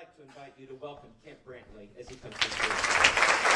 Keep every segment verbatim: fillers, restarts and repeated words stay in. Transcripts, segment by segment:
like to invite you to welcome Kent Brantley as he comes to the stage.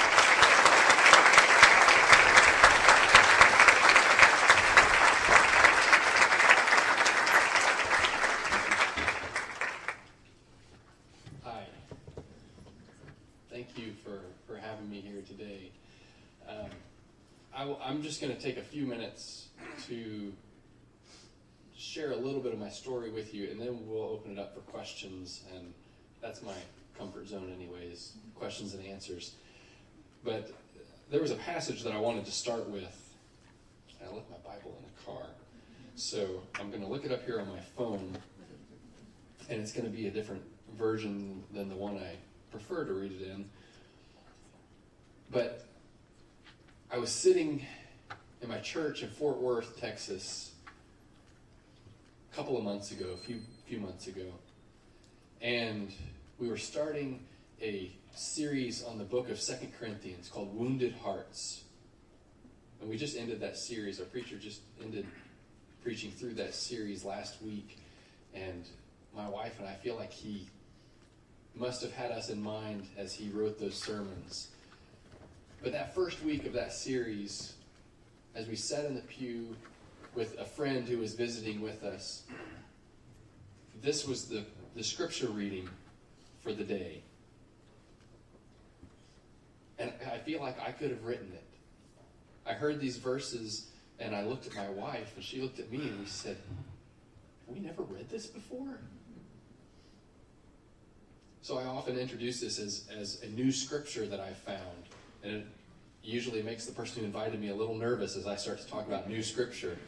Thank you for, for having me here today. Um, I w- I'm just going to take a few minutes to share a little bit of my story with you, and then we'll open it up for questions, and that's my comfort zone anyways, questions and answers. But there was a passage that I wanted to start with. I left my Bible in the car, so I'm going to look it up here on my phone, and it's going to be a different version than the one I prefer to read it in. But I was sitting in my church in Fort Worth, Texas, a couple of months ago, a few few months ago, and we were starting a series on the book of Second Corinthians called Wounded Hearts. And we just ended that series. Our preacher just ended preaching through that series last week, and my wife and I feel like he must have had us in mind as he wrote those sermons. But that first week of that series, as we sat in the pew with a friend who was visiting with us, this was the, the scripture reading for the day. And I feel like I could have written it. I heard these verses, and I looked at my wife, and she looked at me, and we said, "We never read this before?" So I often introduce this as, as a new scripture that I found. And it usually makes the person who invited me a little nervous as I start to talk about new scripture.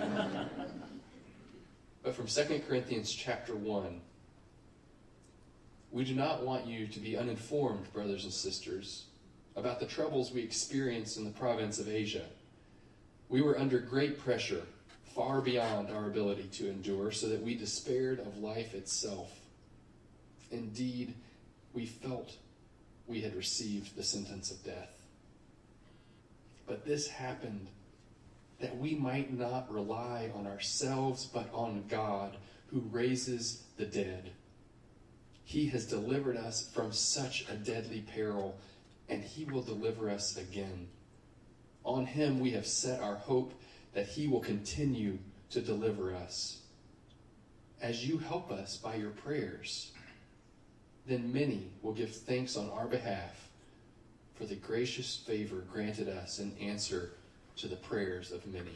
But from Second Corinthians chapter one, "We do not want you to be uninformed, brothers and sisters, about the troubles we experienced in the province of Asia. We were under great pressure, far beyond our ability to endure, so that we despaired of life itself. Indeed, we felt we had received the sentence of death. But this happened that we might not rely on ourselves, but on God, who raises the dead. He has delivered us from such a deadly peril, and he will deliver us again. On him we have set our hope that he will continue to deliver us. As you help us by your prayers, then many will give thanks on our behalf for the gracious favor granted us in answer to the prayers of many."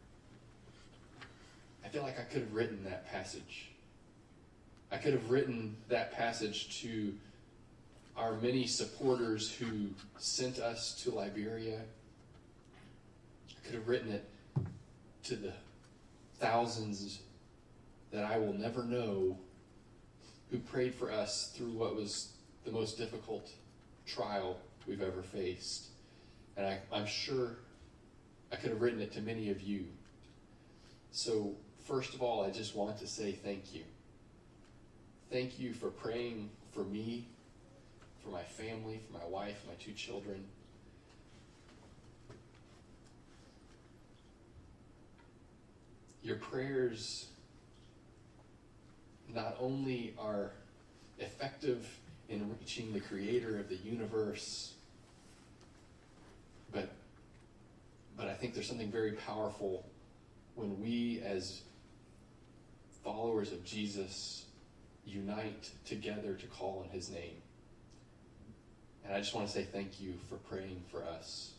I feel like I could have written that passage. I could have written that passage to our many supporters who sent us to Liberia. I could have written it to the thousands that I will never know who prayed for us through what was the most difficult trial we've ever faced. And I, I'm sure I could have written it to many of you. So first of all, I just want to say thank you. Thank you for praying for me, for my family, for my wife, my two children. Your prayers not only are effective in reaching the creator of the universe, but, but I think there's something very powerful when we as followers of Jesus unite together to call on his name. And I just want to say thank you for praying for us.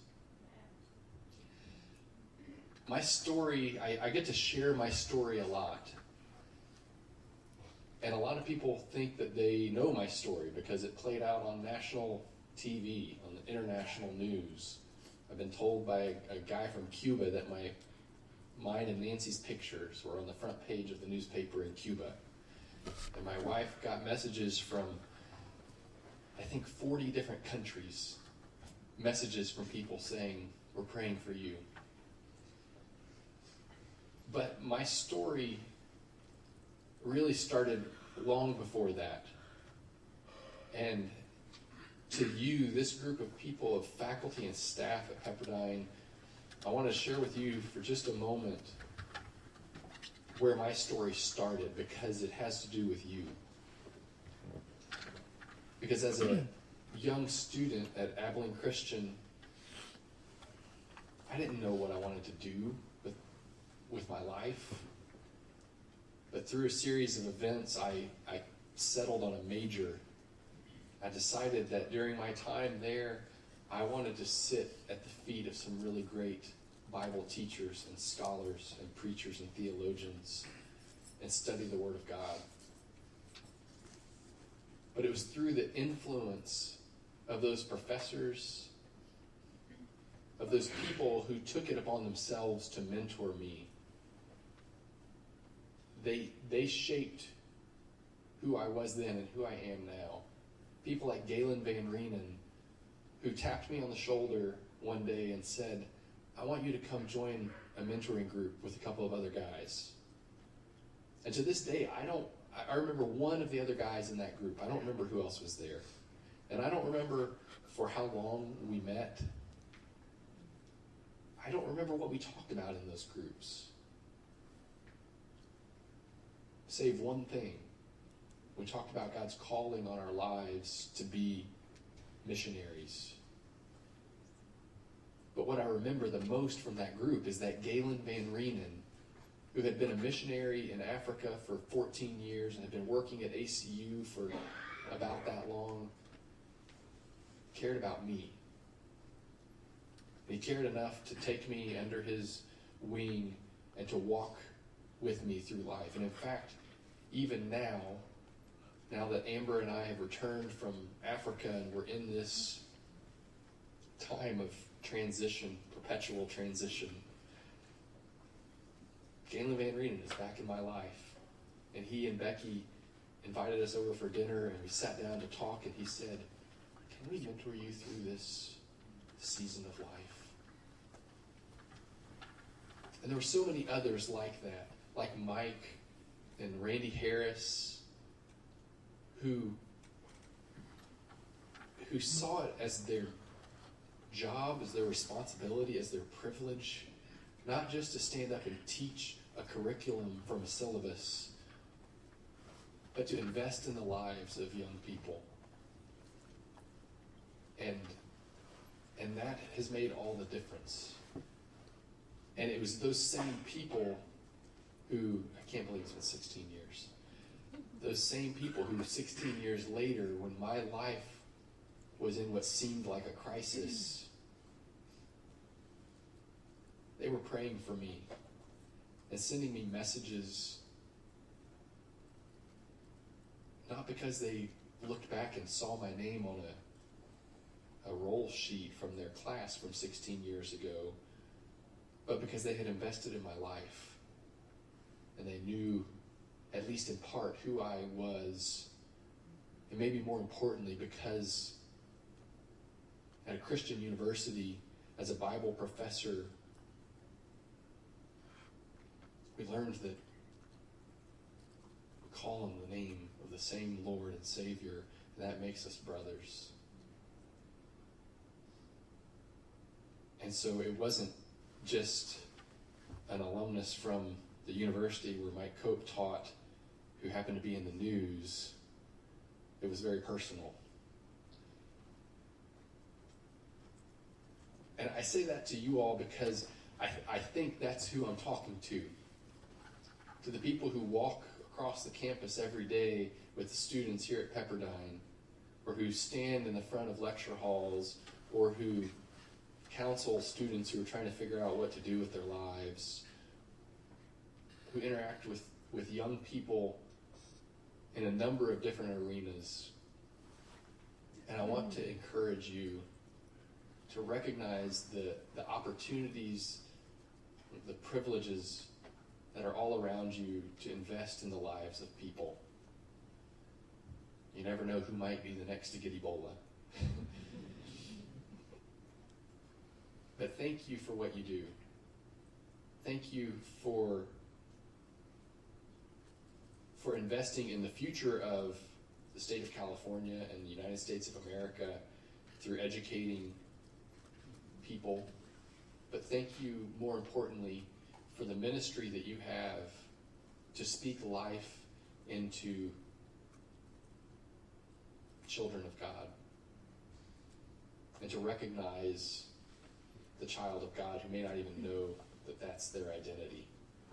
My story, I, I get to share my story a lot. And a lot of people think that they know my story because it played out on national T V, on the international news. I've been told by a, a guy from Cuba that my mine and Nancy's pictures were on the front page of the newspaper in Cuba. And my wife got messages from, I think, forty different countries, messages from people saying, "We're praying for you." But my story really started long before that. And to you, this group of people, of faculty and staff at Pepperdine, I want to share with you for just a moment where my story started, because it has to do with you. Because as a young student at Abilene Christian, I didn't know what I wanted to do with, with my life. But through a series of events, I, I settled on a major. I decided that during my time there, I wanted to sit at the feet of some really great Bible teachers and scholars and preachers and theologians and study the Word of God. But it was through the influence of those professors, of those people who took it upon themselves to mentor me. They, they shaped who I was then and who I am now. People like Galen Van Reenen, who tapped me on the shoulder one day and said, I want you to come join a mentoring group with a couple of other guys. And to this day, I don't, I remember one of the other guys in that group. I don't remember who else was there. And I don't remember for how long we met. I don't remember what we talked about in those groups. Save one thing. We talked about God's calling on our lives to be missionaries. But what I remember the most from that group is that Galen Van Reenen, who had been a missionary in Africa for fourteen years and had been working at A C U for about that long, cared about me. He cared enough to take me under his wing and to walk with me through life. And in fact, even now, now that Amber and I have returned from Africa and we're in this time of transition, perpetual transition, Galen Van Reenen is back in my life. And he and Becky invited us over for dinner and we sat down to talk, and he said, can we mentor you through this season of life? And there were so many others like that, like Mike and Randy Harris, who, who saw it as their job, as their responsibility, as their privilege, not just to stand up and teach a curriculum from a syllabus, but to invest in the lives of young people. And, and that has made all the difference. And it was those same people who, I can't believe it's been sixteen years, those same people who sixteen years later, when my life was in what seemed like a crisis, they were praying for me and sending me messages, not because they looked back and saw my name on a, a roll sheet from their class from sixteen years ago, but because they had invested in my life. And they knew, at least in part, who I was. And maybe more importantly, because at a Christian university, as a Bible professor, we learned that we call on the name of the same Lord and Savior, and that makes us brothers. And so it wasn't just an alumnus from the university where Mike Cope taught, who happened to be in the news. It was very personal. And I say that to you all because I, I think that's who I'm talking to. To the people who walk across the campus every day with the students here at Pepperdine, or who stand in the front of lecture halls, or who counsel students who are trying to figure out what to do with their lives, who interact with, with young people in a number of different arenas. And I want to encourage you to recognize the, the opportunities, the privileges that are all around you to invest in the lives of people. You never know who might be the next to get Ebola. But thank you for what you do. Thank you for for investing in the future of the state of California and the United States of America through educating people. But thank you, more importantly, for the ministry that you have to speak life into children of God, and to recognize the child of God who may not even know that that's their identity.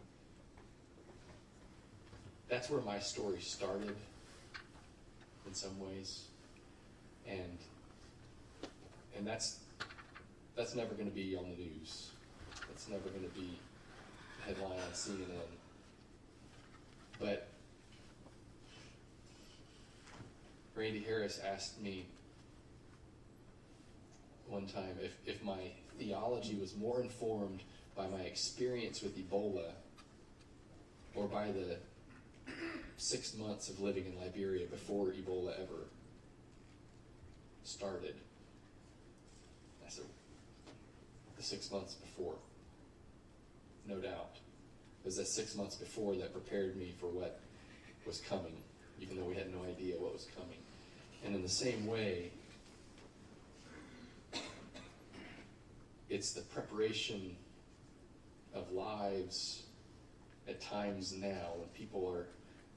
That's where my story started in some ways. And and that's that's never going to be on the news. That's never going to be a headline on C N N. But Randy Harris asked me one time if, if my theology was more informed by my experience with Ebola or by the six months of living in Liberia before Ebola ever started. I said, the six months before, no doubt. It was that six months before that prepared me for what was coming, even though we had no idea what was coming. And in the same way, it's the preparation of lives at times now when people are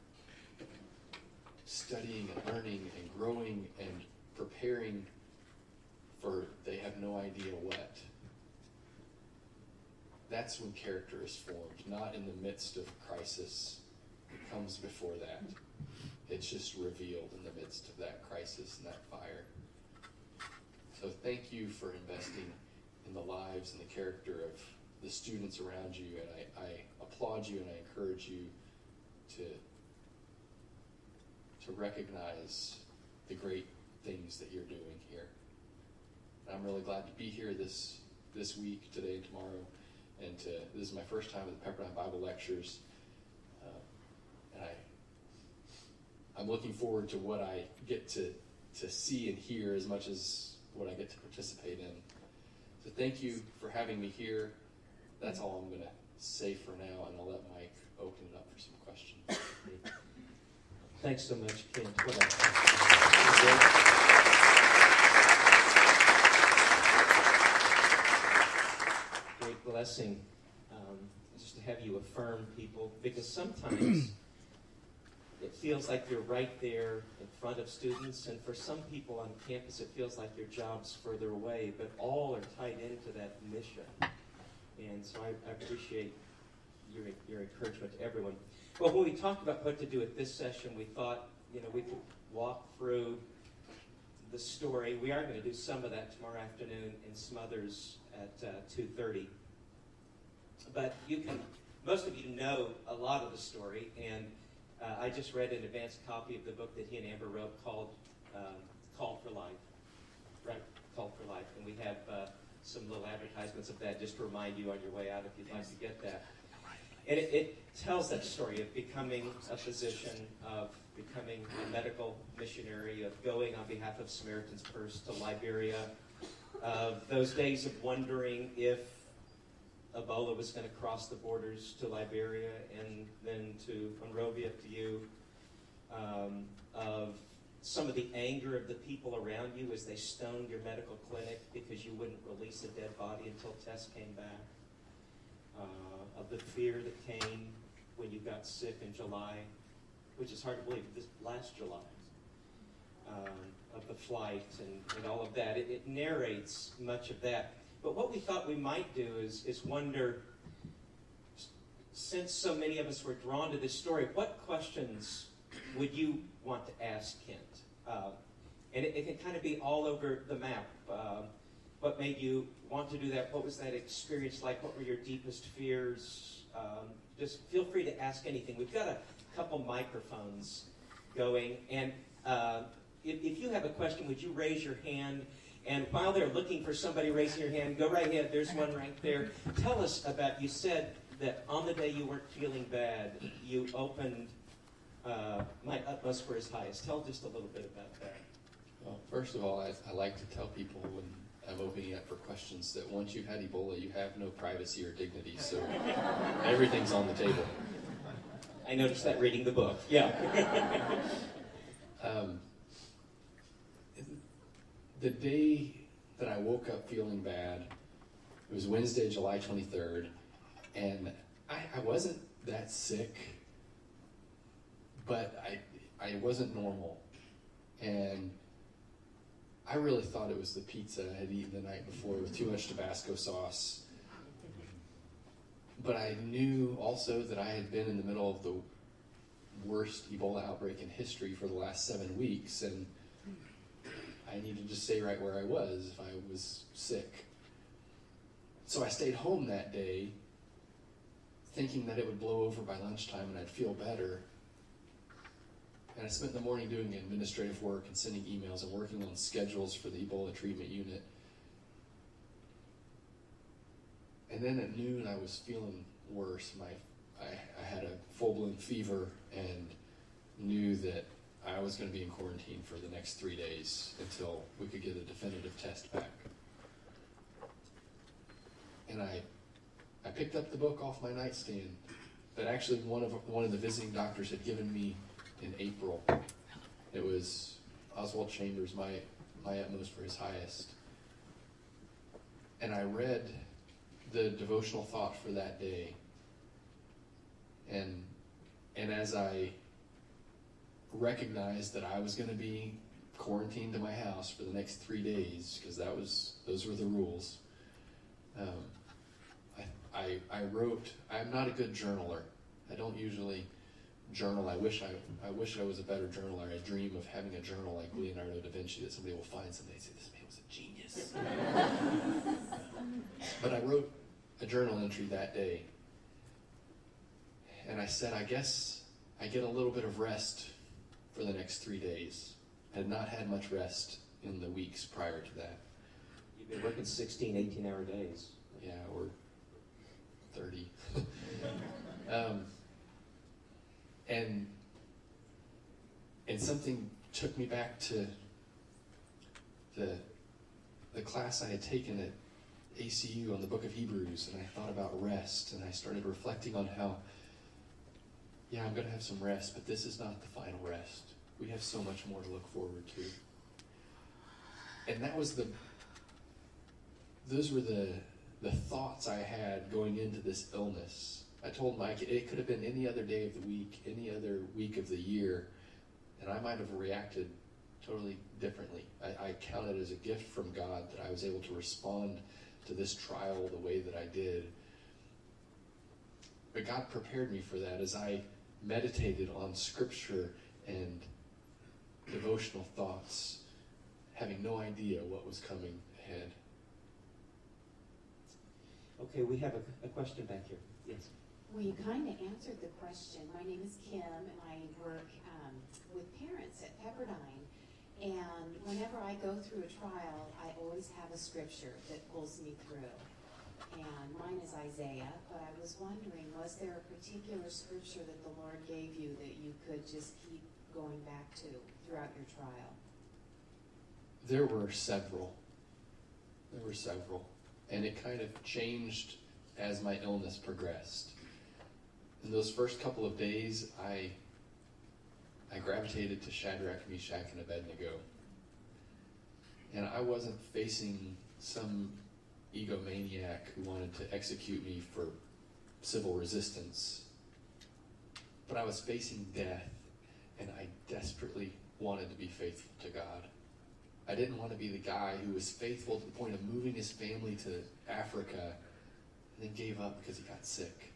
studying and learning and growing and preparing for they have no idea what. That's when character is formed, not in the midst of crisis. It comes before that. It's just revealed in the midst of that crisis and that fire. So thank you for investing in the lives and the character of the students around you, and I, I applaud you and I encourage you to, to recognize the great things that you're doing here. And I'm really glad to be here this this week, today and tomorrow, and to, this is my first time at the Pepperdine Bible Lectures, uh, and I, I'm looking forward to what I get to, to see and hear as much as what I get to participate in. So thank you for having me here. That's all I'm going to say for now, and I'll let Mike open it up for some questions. Thanks so much, Kent. What a great blessing, um, just to have you affirm people, because sometimes it feels like you're right there in front of students, and for some people on campus it feels like your job's further away, but all are tied into that mission. And so I, I appreciate your, your encouragement to everyone. Well, when we talked about what to do at this session, we thought, you know, we could walk through the story. We are going to do some of that tomorrow afternoon in Smothers at uh, two thirty. But you can, most of you know a lot of the story, and uh, I just read an advanced copy of the book that he and Amber wrote called um, Called for Life, right? Called for Life. And we have uh, some little advertisements of that just to remind you on your way out if you'd like to get that. And it, it tells that story of becoming a physician, of becoming a medical missionary, of going on behalf of Samaritan's Purse to Liberia, of those days of wondering if Ebola was going to cross the borders to Liberia and then to Monrovia to you, um, of some of the anger of the people around you as they stoned your medical clinic because you wouldn't release a dead body until tests came back. Uh, of the fear that came when you got sick in July, which is hard to believe, this last July, um, of the flight and, and all of that. It, it narrates much of that. But what we thought we might do is, is wonder, since so many of us were drawn to this story, what questions would you want to ask Kent? Uh, and it, it can kind of be all over the map. Uh, What made you want to do that? What was that experience like? What were your deepest fears? Um, just feel free to ask anything. We've got a couple microphones going. And uh, if, if you have a question, would you raise your hand? And while they're looking for somebody raising your hand, go right ahead. There's one right there. Tell us about, you said that on the day you weren't feeling bad, you opened uh, My Utmost for His Highest. Tell just a little bit about that. Well, first of all, I, I like to tell people when I'm opening up for questions that once you've had Ebola, you have no privacy or dignity, so everything's on the table. I noticed that reading the book. Yeah. um, the day that I woke up feeling bad, it was Wednesday, July twenty-third, and I, I wasn't that sick, but I I wasn't normal, and I really thought it was the pizza I had eaten the night before with too much Tabasco sauce. But I knew also that I had been in the middle of the worst Ebola outbreak in history for the last seven weeks, and I needed to stay right where I was if I was sick. So I stayed home that day, thinking that it would blow over by lunchtime and I'd feel better. And I spent the morning doing administrative work and sending emails and working on schedules for the Ebola treatment unit. And then at noon, I was feeling worse. My, I, I had a full-blown fever and knew that I was going to be in quarantine for the next three days until we could get a definitive test back. And I, I picked up the book off my nightstand that actually one of one of the visiting doctors had given me in April. It was Oswald Chambers, my my utmost for his highest. And I read the devotional thought for that day. And and as I recognized that I was going to be quarantined to my house for the next three days, because that was those were the rules. Um, I, I I wrote. I'm not a good journaler. I don't usually journal. I wish I I wish I was a better journaler. I dream of having a journal like Leonardo da Vinci that somebody will find someday and say, "This man was a genius." But I wrote a journal entry that day, and I said, I guess I get a little bit of rest for the next three days. I had not had much rest in the weeks prior to that. You've been working sixteen, eighteen hour days. Yeah, or thirty. um, and and something took me back to the the class I had taken at A C U on the book of Hebrews, and I thought about rest, and I started reflecting on how, yeah, I'm going to have some rest, but this is not the final rest. We have so much more to look forward to. And that was the, those were the the thoughts I had going into this illness. I told Mike it could have been any other day of the week, any other week of the year, and I might have reacted totally differently. I, I count it as a gift from God that I was able to respond to this trial the way that I did. But God prepared me for that as I meditated on Scripture and devotional thoughts, having no idea what was coming ahead. Okay, we have a, a question back here. Yes. Well, you kind of answered the question. My name is Kim, and I work um, with parents at Pepperdine. And whenever I go through a trial, I always have a scripture that pulls me through. And mine is Isaiah, but I was wondering, was there a particular scripture that the Lord gave you that you could just keep going back to throughout your trial? There were several. There were several. And it kind of changed as my illness progressed. In those first couple of days, I I gravitated to Shadrach, Meshach, and Abednego. And I wasn't facing some egomaniac who wanted to execute me for civil resistance. But I was facing death, and I desperately wanted to be faithful to God. I didn't want to be the guy who was faithful to the point of moving his family to Africa and then gave up because he got sick.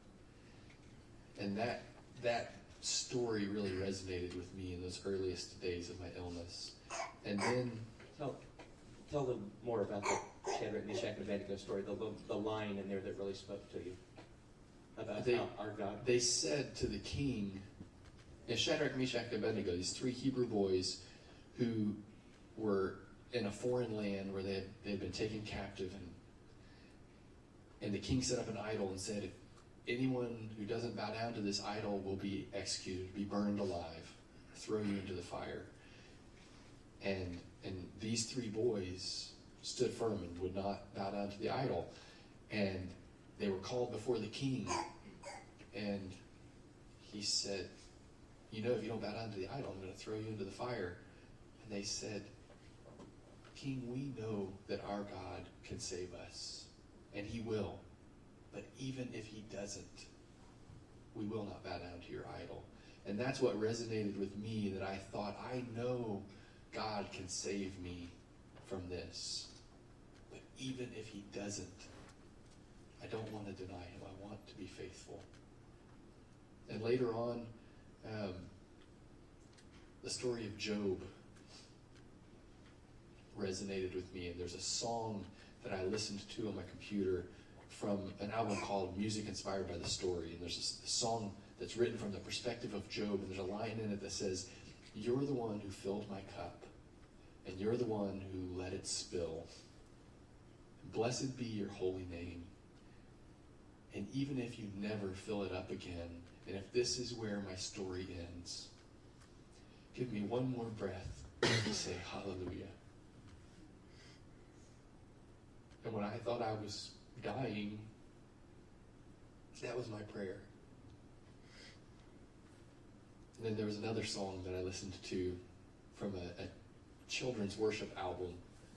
And that that story really resonated with me in those earliest days of my illness. And then Tell, tell them more about the Shadrach, Meshach, and Abednego story, the, the, the line in there that really spoke to you about They- how our God. they said to the king, and Shadrach, Meshach, and Abednego, these three Hebrew boys who were in a foreign land where they had, they had been taken captive, and and the king set up an idol and said, if anyone who doesn't bow down to this idol will be executed, be burned alive, throw you into the fire. And and these three boys stood firm and would not bow down to the idol. And they were called before the king. And he said, you know, if you don't bow down to the idol, I'm going to throw you into the fire. And they said, King, we know that our God can save us. And he will. But even if he doesn't, we will not bow down to your idol. And that's what resonated with me, that I thought, I know God can save me from this. But even if he doesn't, I don't want to deny him. I want to be faithful. And later on, um, the story of Job resonated with me. And there's a song that I listened to on my computer from an album called Music Inspired by the Story. And there's this, this song that's written from the perspective of Job. And there's a line in it that says, "You're the one who filled my cup, and you're the one who let it spill. Blessed be your holy name. And even if you never fill it up again, and if this is where my story ends, give me one more breath to say hallelujah." And when I thought I was dying, that was my prayer. And then there was another song that I listened to from a, a children's worship album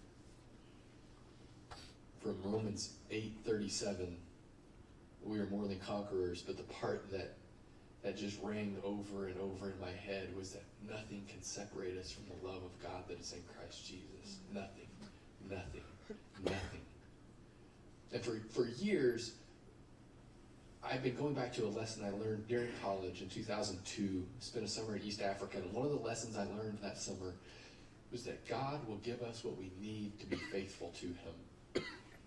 from Romans eight thirty-seven. We are more than conquerors, but the part that that just rang over and over in my head was that nothing can separate us from the love of God that is in Christ Jesus. Nothing, nothing, nothing. And for, for years, I've been going back to a lesson I learned during college in two thousand two. Spent a summer in East Africa, and one of the lessons I learned that summer was that God will give us what we need to be faithful to him.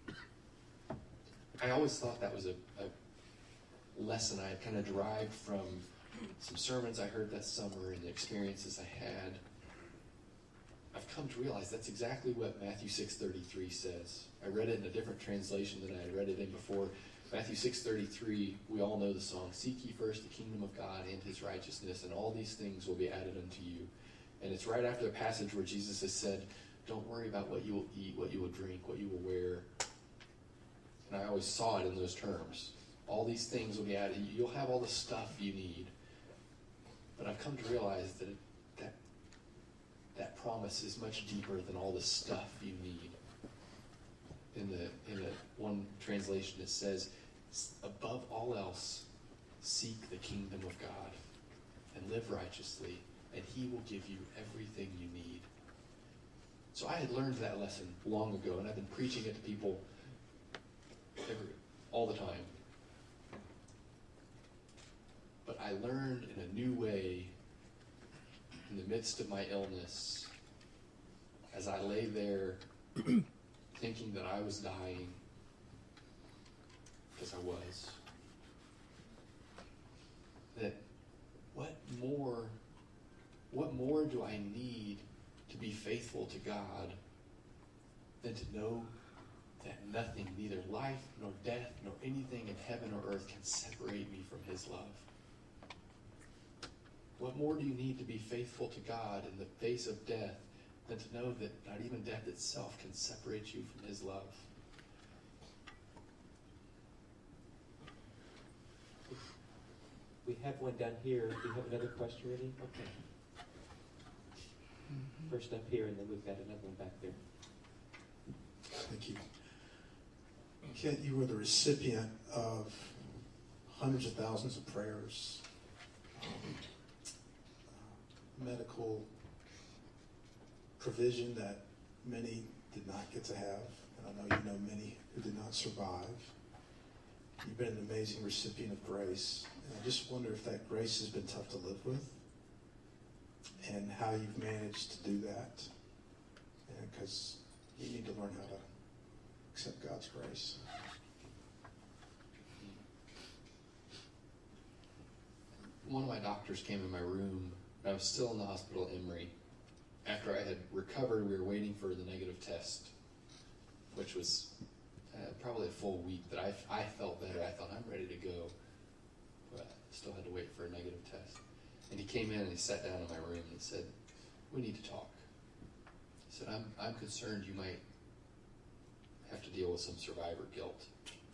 I always thought that was a, a lesson I had kind of derived from some sermons I heard that summer and the experiences I had. I've come to realize that's exactly what Matthew six thirty-three says. I read it in a different translation than I had read it in before. Matthew six thirty-three, we all know the song, "Seek ye first the kingdom of God and his righteousness, and all these things will be added unto you." And it's right after the passage where Jesus has said, don't worry about what you will eat, what you will drink, what you will wear. And I always saw it in those terms. All these things will be added. You'll have all the stuff you need. But I've come to realize that it, that that promise is much deeper than all the stuff you need. In the in the one translation it says, above all else, seek the kingdom of God and live righteously, and he will give you everything you need. So I had learned that lesson long ago, and I've been preaching it to people every, all the time. But I learned in a new way in the midst of my illness, as I lay there thinking that I was dying, because I was, that what more, what more do I need to be faithful to God than to know that nothing, neither life nor death nor anything in heaven or earth can separate me from his love? What more do you need to be faithful to God in the face of death than to know that not even death itself can separate you from his love? We have one down here. Do you have another question ready? Okay. First up here, and then we've got another one back there. Thank you. Kent, you were the recipient of hundreds of thousands of prayers, um, uh, medical provision that many did not get to have, and I know you know many who did not survive. You've been an amazing recipient of grace, and I just wonder if that grace has been tough to live with, and how you've managed to do that, because you need to learn how to accept God's grace. One of my doctors came in my room, and I was still in the hospital at Emory. After I had recovered, we were waiting for the negative test, which was uh, probably a full week that I, I felt better. I thought, I'm ready to go, but I still had to wait for a negative test. And he came in and he sat down in my room and he said, we need to talk. He said, I'm, I'm concerned you might have to deal with some survivor guilt.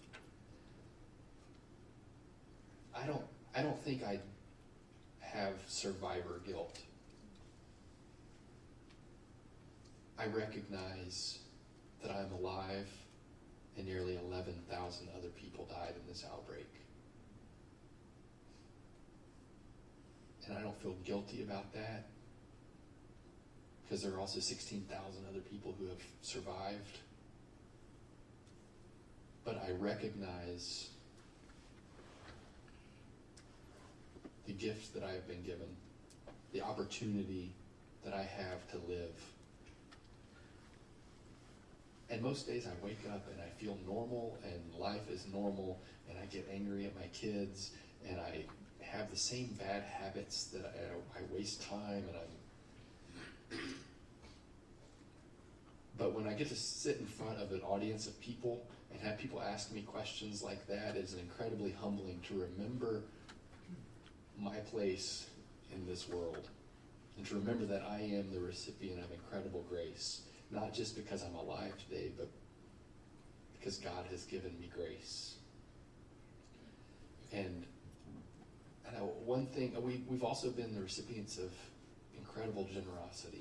I don't, I don't think I have survivor guilt. I recognize that I'm alive and nearly eleven thousand other people died in this outbreak. And I don't feel guilty about that, because there are also sixteen thousand other people who have survived. But I recognize the gift that I have been given, the opportunity that I have to live. And most days I wake up and I feel normal and life is normal, and I get angry at my kids and I have the same bad habits that I, I waste time and I'm... But when I get to sit in front of an audience of people and have people ask me questions like that, it's incredibly humbling to remember my place in this world and to remember that I am the recipient of incredible grace, not just because I'm alive today, but because God has given me grace. And, and I, one thing, we, we've also been the recipients of incredible generosity.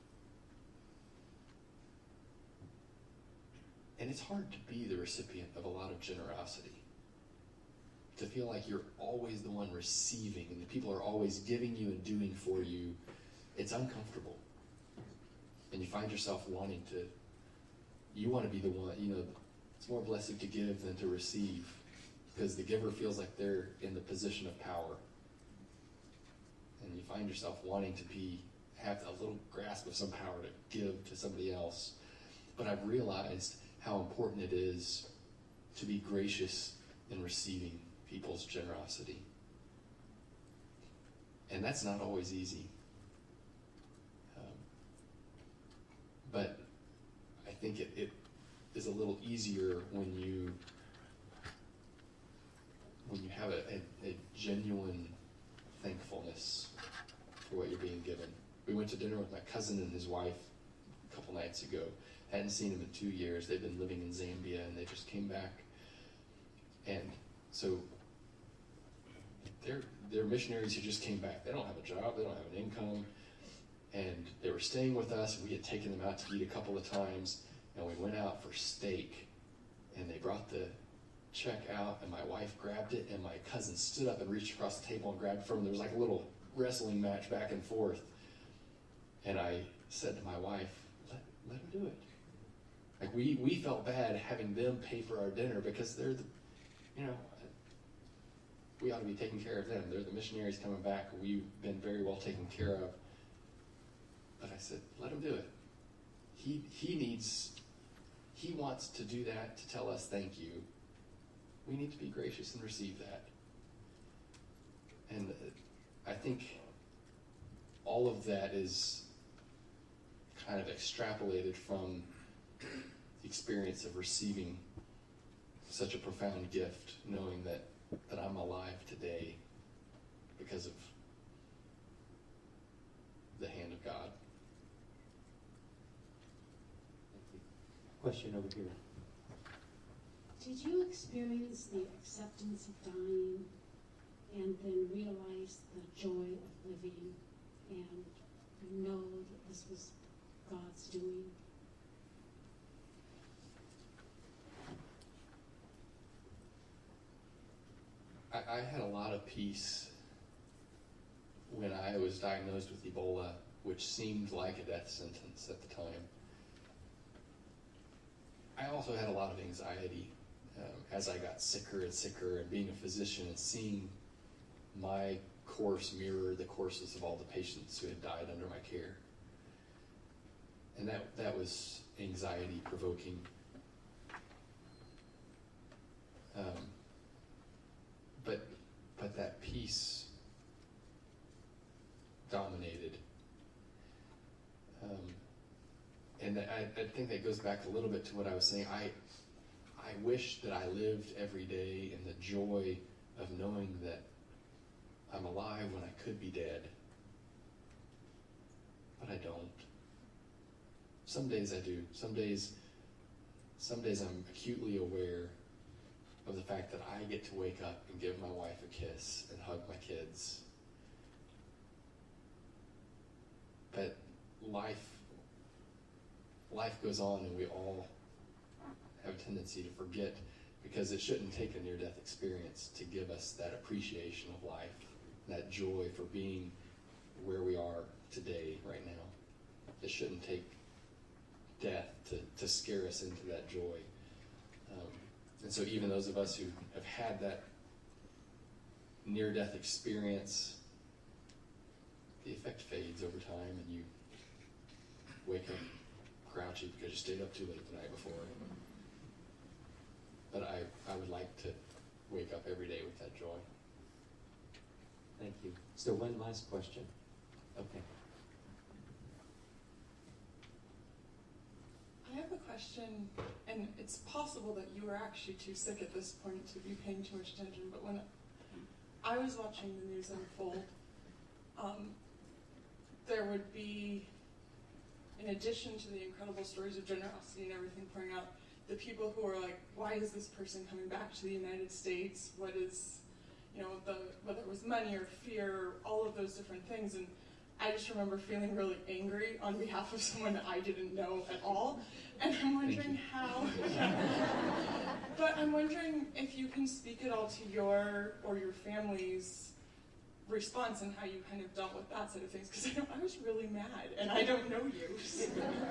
And it's hard to be the recipient of a lot of generosity. To feel like you're always the one receiving and the people are always giving you and doing for you, it's uncomfortable. And you find yourself wanting to, you want to be the one, you know, it's more blessed to give than to receive, because the giver feels like they're in the position of power. And you find yourself wanting to be, have a little grasp of some power to give to somebody else. But I've realized how important it is to be gracious in receiving people's generosity. And that's not always easy. Um, but I think it, it is a little easier when you when you have a, a, a genuine thankfulness for what you're being given. We went to dinner with my cousin and his wife a couple nights ago. Hadn't seen him in two years. They've been living in Zambia, and they just came back. And so they're, they're missionaries who just came back. They don't have a job. They don't have an income. And they were staying with us, and we had taken them out to eat a couple of times, and we went out for steak. And they brought the check out, and my wife grabbed it, and my cousin stood up and reached across the table and grabbed it from him. There was like a little wrestling match back and forth. And I said to my wife, let, let him do it. Like, we, we felt bad having them pay for our dinner because they're the, you know, we ought to be taking care of them. They're the missionaries coming back. We've been very well taken care of. But I said, let him do it. He, he needs, he wants to do that to tell us thank you. We need to be gracious and receive that. And I think all of that is kind of extrapolated from the experience of receiving such a profound gift, knowing that, that I'm alive today because of the hand of God. Question over here. Did you experience the acceptance of dying and then realize the joy of living and know that this was God's doing? I, I had a lot of peace when I was diagnosed with Ebola, which seemed like a death sentence at the time. I also had a lot of anxiety um, as I got sicker and sicker, and being a physician and seeing my course mirror the courses of all the patients who had died under my care. And that, that was anxiety provoking. Um, but, but that peace dominated. Um, and I, I think that goes back a little bit to what I was saying. I, I wish that I lived every day in the joy of knowing that I'm alive when I could be dead. But I don't. Some days I do. Some days, some days I'm acutely aware of the fact that I get to wake up and give my wife a kiss and hug my kids. But life, life goes on, and we all have a tendency to forget, because it shouldn't take a near-death experience to give us that appreciation of life, that joy for being where we are today, right now. It it shouldn't take death to, to scare us into that joy. Um, and so even those of us who have had that near-death experience, the effect fades over time, and you wake up grouchy because you stayed up too late the night before. But I, I would like to wake up every day with that joy. Thank you. Is there one last question? Okay. I have a question, and it's possible that you were actually too sick at this point to be paying too much attention, but when I was watching the news unfold, um, there would be, in addition to the incredible stories of generosity and everything pouring out, the people who are like, why is this person coming back to the United States? What is, you know, the whether it was money or fear, all of those different things. And I just remember feeling really angry on behalf of someone that I didn't know at all. And I'm wondering how, but I'm wondering if you can speak at all to your or your family's response and how you kind of dealt with that side of things. Because I know I was really mad, and I don't know you. So.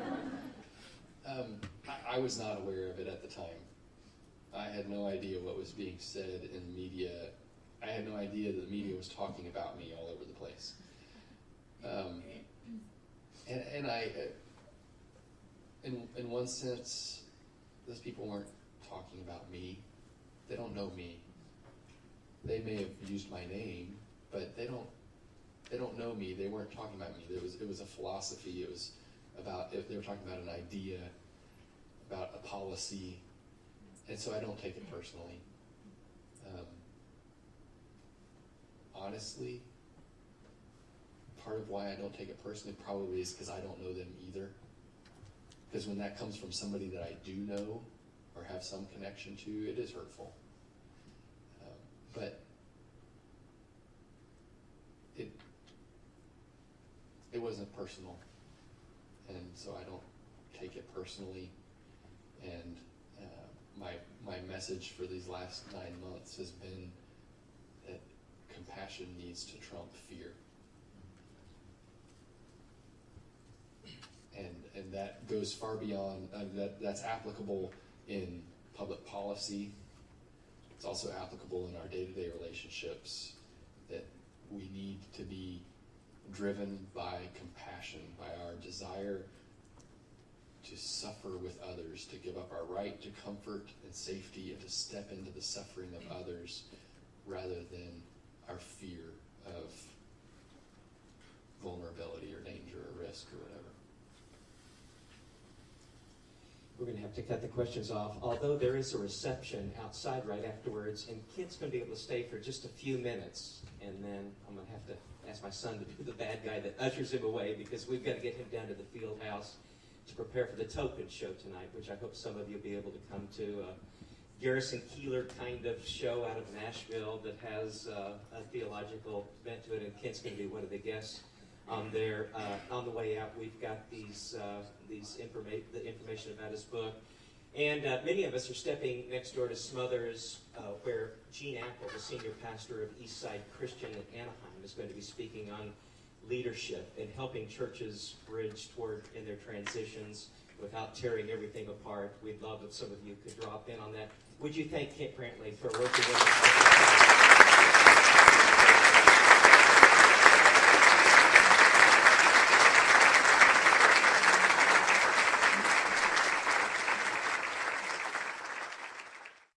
Um, I, I was not aware of it at the time. I had no idea what was being said in the media. I had no idea that the media was talking about me all over the place. Um, and, and I, in, in one sense, those people weren't talking about me. They don't know me. They may have used my name, but they don't, they don't know me. They weren't talking about me. There was, it was a philosophy. It was about, if they were talking about an idea, about a policy, and so I don't take it personally. Um, honestly, part of why I don't take it personally probably is because I don't know them either. Because when that comes from somebody that I do know or have some connection to, it is hurtful. Um, but it it wasn't personal, and so I don't take it personally. And uh, my my message for these last nine months has been that compassion needs to trump fear. And and that goes far beyond, uh, that that's applicable in public policy. It's also applicable in our day-to-day relationships, that we need to be driven by compassion, by our desire to suffer with others, to give up our right to comfort and safety, and to step into the suffering of others rather than our fear of vulnerability or danger or risk or whatever. We're going to have to cut the questions off, although there is a reception outside right afterwards, and Kent's going to be able to stay for just a few minutes, and then I'm going to have to ask my son to be the bad guy that ushers him away, because we've got to get him down to the field house to prepare for the Token show tonight, which I hope some of you will be able to come to. A Garrison Keillor kind of show out of Nashville that has uh, a theological bent to it, and Kent's going to be one of the guests on there. Uh, on the way out, we've got these uh, these informa- the information about his book. And uh, many of us are stepping next door to Smothers, uh, where Gene Apple, the senior pastor of Eastside Christian in Anaheim, is going to be speaking on leadership and helping churches bridge toward in their transitions without tearing everything apart. We'd love if some of you could drop in on that. Would you thank Kent Brantley for working with us?